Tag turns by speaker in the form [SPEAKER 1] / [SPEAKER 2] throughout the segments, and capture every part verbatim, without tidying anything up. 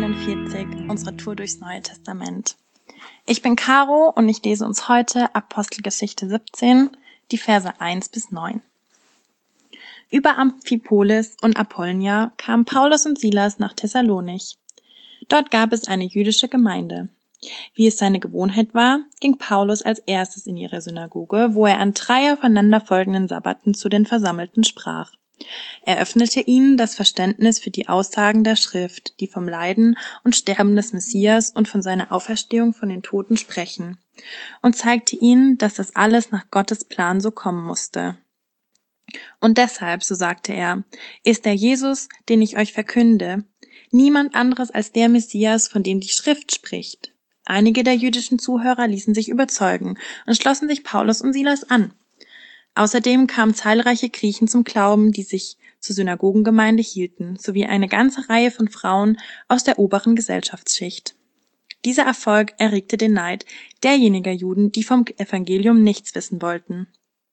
[SPEAKER 1] einundvierzig unserer Tour durchs Neue Testament. Ich bin Caro und ich lese uns heute Apostelgeschichte siebzehn, die Verse eins bis neun. Über Amphipolis und Apollonia kamen Paulus und Silas nach Thessalonich. Dort gab es eine jüdische Gemeinde. Wie es seine Gewohnheit war, ging Paulus als erstes in ihre Synagoge, wo er an drei aufeinanderfolgenden Sabbaten zu den Versammelten sprach. Er öffnete ihnen das Verständnis für die Aussagen der Schrift, die vom Leiden und Sterben des Messias und von seiner Auferstehung von den Toten sprechen, und zeigte ihnen, dass das alles nach Gottes Plan so kommen musste. Und deshalb, so sagte er, ist der Jesus, den ich euch verkünde, niemand anderes als der Messias, von dem die Schrift spricht. Einige der jüdischen Zuhörer ließen sich überzeugen und schlossen sich Paulus und Silas an. Außerdem kamen zahlreiche Griechen zum Glauben, die sich zur Synagogengemeinde hielten, sowie eine ganze Reihe von Frauen aus der oberen Gesellschaftsschicht. Dieser Erfolg erregte den Neid derjenigen Juden, die vom Evangelium nichts wissen wollten.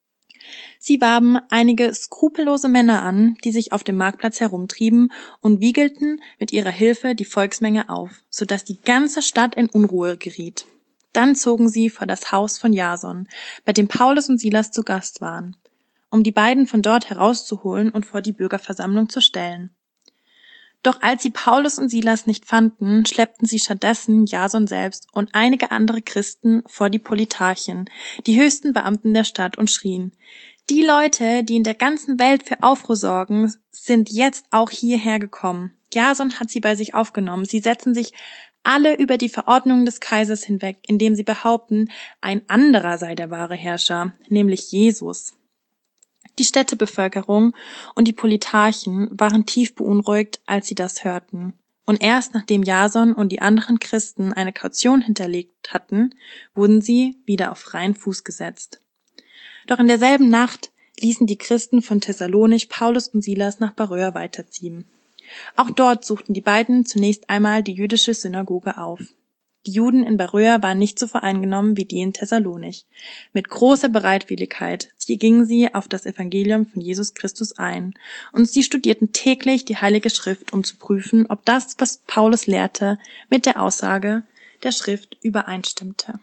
[SPEAKER 1] Sie warben einige skrupellose Männer an, die sich auf dem Marktplatz herumtrieben und wiegelten mit ihrer Hilfe die Volksmenge auf, sodass die ganze Stadt in Unruhe geriet. Dann zogen sie vor das Haus von Jason, bei dem Paulus und Silas zu Gast waren, um die beiden von dort herauszuholen und vor die Bürgerversammlung zu stellen. Doch als sie Paulus und Silas nicht fanden, schleppten sie stattdessen Jason selbst und einige andere Christen vor die Politarchen, die höchsten Beamten der Stadt, und schrien: Die Leute, die in der ganzen Welt für Aufruhr sorgen, sind jetzt auch hierher gekommen. Jason hat sie bei sich aufgenommen. Sie setzen sich alle über die Verordnungen des Kaisers hinweg, indem sie behaupten, ein anderer sei der wahre Herrscher, nämlich Jesus. Die Städtebevölkerung und die Politarchen waren tief beunruhigt, als sie das hörten. Und erst nachdem Jason und die anderen Christen eine Kaution hinterlegt hatten, wurden sie wieder auf freien Fuß gesetzt. Doch in derselben Nacht ließen die Christen von Thessalonich Paulus und Silas nach Beröa weiterziehen. Auch dort suchten die beiden zunächst einmal die jüdische Synagoge auf. Die Juden in Beröa waren nicht so voreingenommen wie die in Thessalonich. Mit großer Bereitwilligkeit gingen sie auf das Evangelium von Jesus Christus ein, und sie studierten täglich die Heilige Schrift, um zu prüfen, ob das, was Paulus lehrte, mit der Aussage der Schrift übereinstimmte.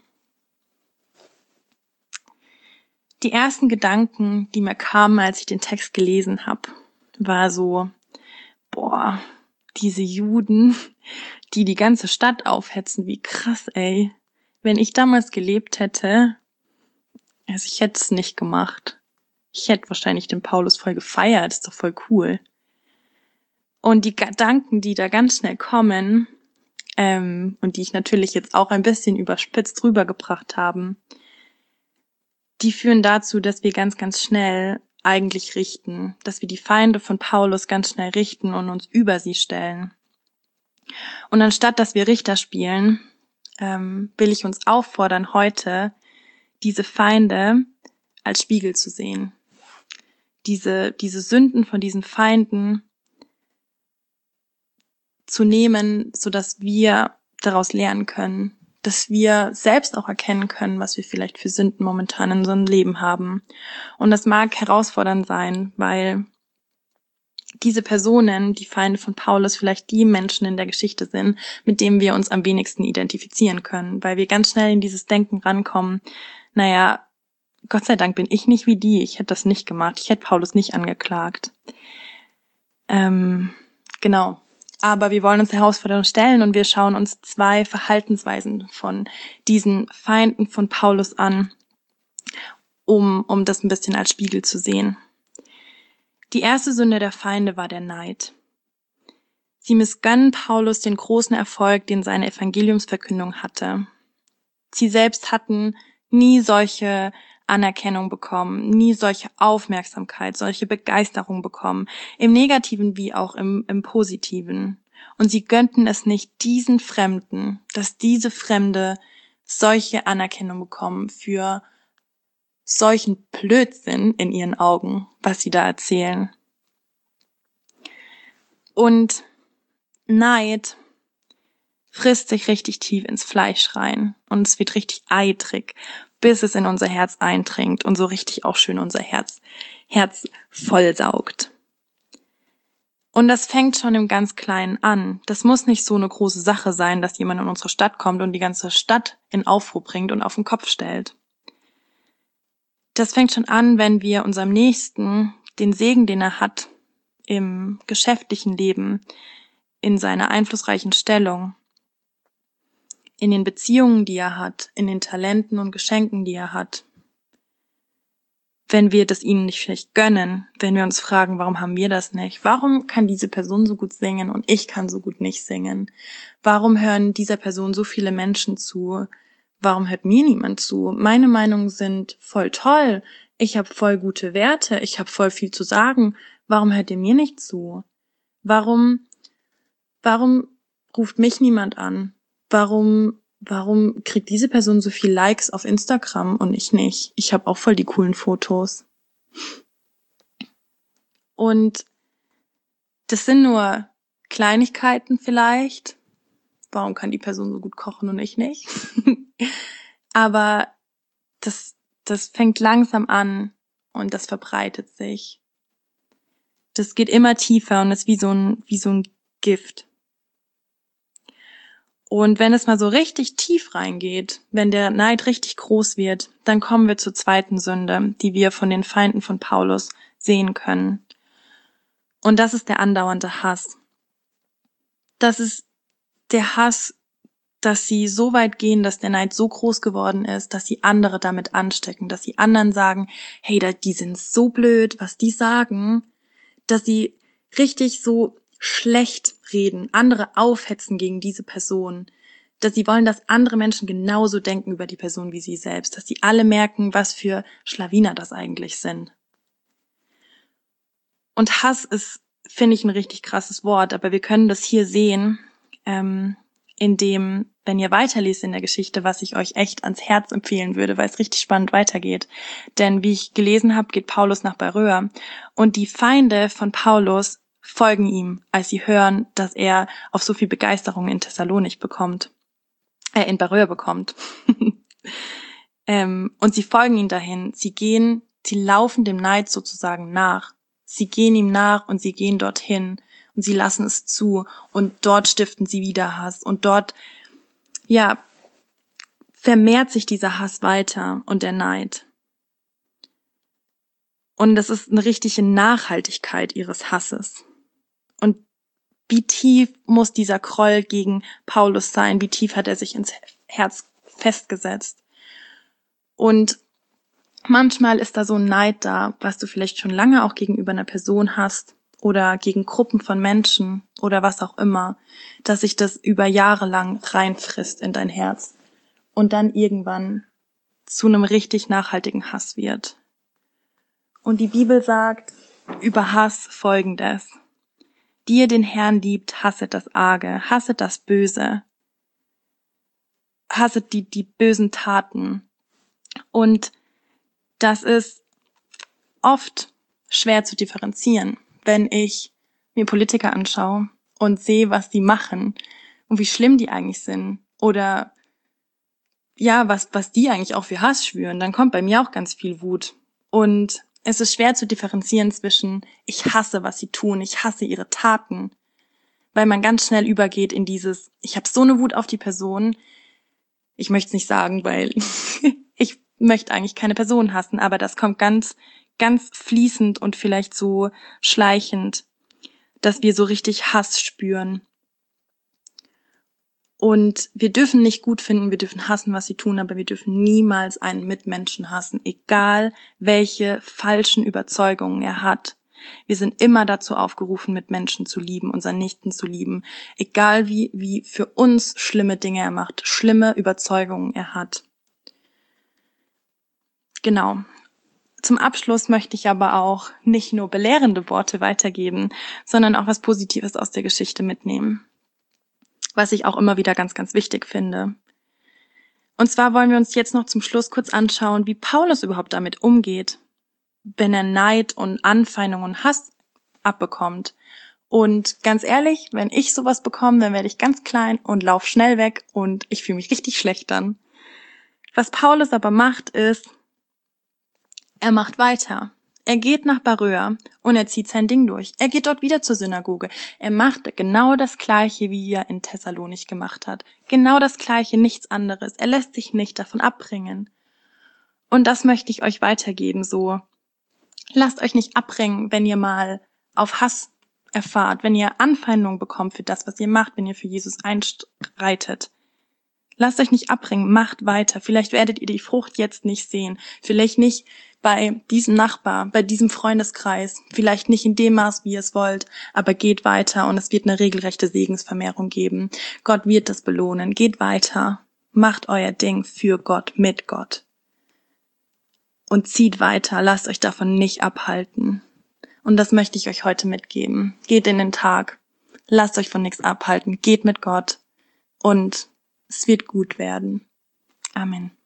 [SPEAKER 1] Die ersten Gedanken, die mir kamen, als ich den Text gelesen habe, war so: Boah, diese Juden, die die ganze Stadt aufhetzen, wie krass, ey. Wenn ich damals gelebt hätte, also ich hätte es nicht gemacht. Ich hätte wahrscheinlich den Paulus voll gefeiert, ist doch voll cool. Und die Gedanken, die da ganz schnell kommen, ähm, und die ich natürlich jetzt auch ein bisschen überspitzt rübergebracht habe, die führen dazu, dass wir ganz, ganz schnell eigentlich richten, dass wir die Feinde von Paulus ganz schnell richten und uns über sie stellen. Und anstatt, dass wir Richter spielen, ähm, will ich uns auffordern, heute diese Feinde als Spiegel zu sehen. Diese, diese Sünden von diesen Feinden zu nehmen, sodass wir daraus lernen können, dass wir selbst auch erkennen können, was wir vielleicht für Sünden momentan in unserem Leben haben. Und das mag herausfordernd sein, weil diese Personen, die Feinde von Paulus, vielleicht die Menschen in der Geschichte sind, mit denen wir uns am wenigsten identifizieren können, weil wir ganz schnell in dieses Denken rankommen: Naja, Gott sei Dank bin ich nicht wie die, ich hätte das nicht gemacht, ich hätte Paulus nicht angeklagt. Ähm, genau. Aber wir wollen uns der Herausforderung stellen und wir schauen uns zwei Verhaltensweisen von diesen Feinden von Paulus an, um, um das ein bisschen als Spiegel zu sehen. Die erste Sünde der Feinde war der Neid. Sie missgönnen Paulus den großen Erfolg, den seine Evangeliumsverkündung hatte. Sie selbst hatten nie solche Anerkennung bekommen, nie solche Aufmerksamkeit, solche Begeisterung bekommen, im Negativen wie auch im, im Positiven. Und sie gönnten es nicht diesen Fremden, dass diese Fremde solche Anerkennung bekommen für solchen Blödsinn in ihren Augen, was sie da erzählen. Und Neid frisst sich richtig tief ins Fleisch rein und es wird richtig eitrig, bis es in unser Herz eindringt und so richtig auch schön unser Herz, Herz vollsaugt. Und das fängt schon im ganz Kleinen an. Das muss nicht so eine große Sache sein, dass jemand in unsere Stadt kommt und die ganze Stadt in Aufruhr bringt und auf den Kopf stellt. Das fängt schon an, wenn wir unserem Nächsten den Segen, den er hat im geschäftlichen Leben, in seiner einflussreichen Stellung, in den Beziehungen, die er hat, in den Talenten und Geschenken, die er hat, wenn wir das ihnen nicht vielleicht gönnen, wenn wir uns fragen, warum haben wir das nicht? Warum kann diese Person so gut singen und ich kann so gut nicht singen? Warum hören dieser Person so viele Menschen zu? Warum hört mir niemand zu? Meine Meinungen sind voll toll. Ich habe voll gute Werte. Ich habe voll viel zu sagen. Warum hört ihr mir nicht zu? Warum, warum ruft mich niemand an? Warum Warum kriegt diese Person so viel Likes auf Instagram und ich nicht? Ich habe auch voll die coolen Fotos. Und das sind nur Kleinigkeiten vielleicht. Warum kann die Person so gut kochen und ich nicht? Aber das, das fängt langsam an und das verbreitet sich. Das geht immer tiefer und ist wie so ein, wie so ein Gift. Und wenn es mal so richtig tief reingeht, wenn der Neid richtig groß wird, dann kommen wir zur zweiten Sünde, die wir von den Feinden von Paulus sehen können. Und das ist der andauernde Hass. Das ist der Hass, dass sie so weit gehen, dass der Neid so groß geworden ist, dass sie andere damit anstecken, dass sie anderen sagen, hey, die sind so blöd, was die sagen, dass sie richtig so schlecht reden, andere aufhetzen gegen diese Person, dass sie wollen, dass andere Menschen genauso denken über die Person wie sie selbst, dass sie alle merken, was für Schlawiner das eigentlich sind. Und Hass ist, finde ich, ein richtig krasses Wort, aber wir können das hier sehen, ähm, indem, wenn ihr weiterliest in der Geschichte, was ich euch echt ans Herz empfehlen würde, weil es richtig spannend weitergeht. Denn wie ich gelesen habe, geht Paulus nach Beröa und die Feinde von Paulus folgen ihm, als sie hören, dass er auf so viel Begeisterung in Thessalonik bekommt, äh, in Beröa bekommt. ähm, und sie folgen ihm dahin. Sie gehen, sie laufen dem Neid sozusagen nach. Sie gehen ihm nach und sie gehen dorthin und sie lassen es zu und dort stiften sie wieder Hass und dort, ja, vermehrt sich dieser Hass weiter und der Neid. Und das ist eine richtige Nachhaltigkeit ihres Hasses. Und wie tief muss dieser Groll gegen Paulus sein? Wie tief hat er sich ins Herz festgesetzt? Und manchmal ist da so ein Neid da, was du vielleicht schon lange auch gegenüber einer Person hast oder gegen Gruppen von Menschen oder was auch immer, dass sich das über Jahre lang reinfrisst in dein Herz und dann irgendwann zu einem richtig nachhaltigen Hass wird. Und die Bibel sagt über Hass Folgendes: Die ihr den Herrn liebt, hasset das Arge, hasset das Böse, hasset die, die bösen Taten. Und das ist oft schwer zu differenzieren, wenn ich mir Politiker anschaue und sehe, was die machen und wie schlimm die eigentlich sind oder ja, was, was die eigentlich auch für Hass schwüren, dann kommt bei mir auch ganz viel Wut. Und es ist schwer zu differenzieren zwischen ich hasse, was sie tun, ich hasse ihre Taten, weil man ganz schnell übergeht in dieses, ich habe so eine Wut auf die Person, ich möchte es nicht sagen, weil ich möchte eigentlich keine Person hassen, aber das kommt ganz, ganz fließend und vielleicht so schleichend, dass wir so richtig Hass spüren. Und wir dürfen nicht gut finden, wir dürfen hassen, was sie tun, aber wir dürfen niemals einen Mitmenschen hassen, egal welche falschen Überzeugungen er hat. Wir sind immer dazu aufgerufen, mit Menschen zu lieben, unseren Nächsten zu lieben, egal wie, wie für uns schlimme Dinge er macht, schlimme Überzeugungen er hat. Genau. Zum Abschluss möchte ich aber auch nicht nur belehrende Worte weitergeben, sondern auch was Positives aus der Geschichte mitnehmen, was ich auch immer wieder ganz, ganz wichtig finde. Und zwar wollen wir uns jetzt noch zum Schluss kurz anschauen, wie Paulus überhaupt damit umgeht, wenn er Neid und Anfeindung und Hass abbekommt. Und ganz ehrlich, wenn ich sowas bekomme, dann werde ich ganz klein und lauf schnell weg und ich fühle mich richtig schlecht dann. Was Paulus aber macht, ist, er macht weiter. Er geht nach Beröa und er zieht sein Ding durch. Er geht dort wieder zur Synagoge. Er macht genau das Gleiche, wie er in Thessalonich gemacht hat. Genau das Gleiche, nichts anderes. Er lässt sich nicht davon abbringen. Und das möchte ich euch weitergeben, so. Lasst euch nicht abbringen, wenn ihr mal auf Hass erfahrt, wenn ihr Anfeindung bekommt für das, was ihr macht, wenn ihr für Jesus einstreitet. Lasst euch nicht abbringen, macht weiter. Vielleicht werdet ihr die Frucht jetzt nicht sehen. Vielleicht nicht bei diesem Nachbar, bei diesem Freundeskreis. Vielleicht nicht in dem Maß, wie ihr es wollt. Aber geht weiter und es wird eine regelrechte Segensvermehrung geben. Gott wird das belohnen. Geht weiter. Macht euer Ding für Gott, mit Gott. Und zieht weiter. Lasst euch davon nicht abhalten. Und das möchte ich euch heute mitgeben. Geht in den Tag. Lasst euch von nichts abhalten. Geht mit Gott. Und es wird gut werden. Amen.